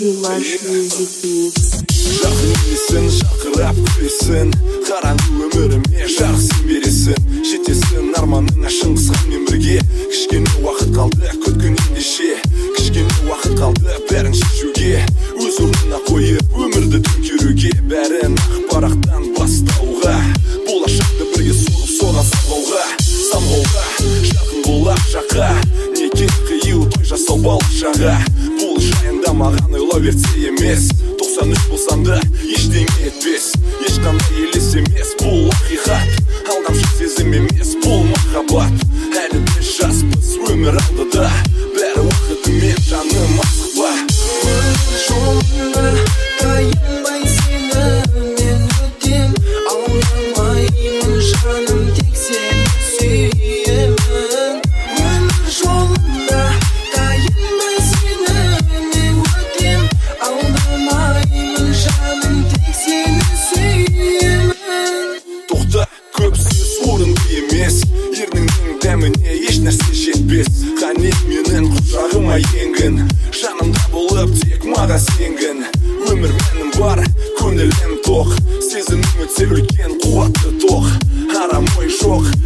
Жақын емесін, шақырап күлесін, қараңғы өміріме жарқсын бересін. Жетесін арманыңа шыңғысханмен бірге. Кішкене уақыт қалды күткін ендеше, кішкене уақыт қалды бәрін шешуге. Өз орнына қойып өмірді төңкеруге, бәрін ақ парақтан бастауға. Болашақты бірге соға самғауға, жарқын болақ жаққа. Неге қиыл той жасау балшаға. Бұл жайында маған ойлау ерте емес. 93 болсам да ештеңе етпес, ешқандай елес емес. Бұл ақиқат, алдамшы сезім емес. Бұл махаббат, әлі де жаспыз, өмір алдыда. Бәрі уақытымен жаным асықпа. Өмір жолында таянбай сені мен өтем, алдамаймын жаным, тек сені сүйемін. Өмір жолында таянбай сені мен өтем, алдамаймын жаным, тек сені сүйемін. Тоқта, көп сөз орынды емес, ерніңнің дәміне еш нәрсе жетпес. Қане менің құшағыма енгін, жанымда болып тек маған сенгін. Өмір менің бар, көңілім тоқ, сезімім өте үлкен қуатты тоқ. Арам ой жоқ,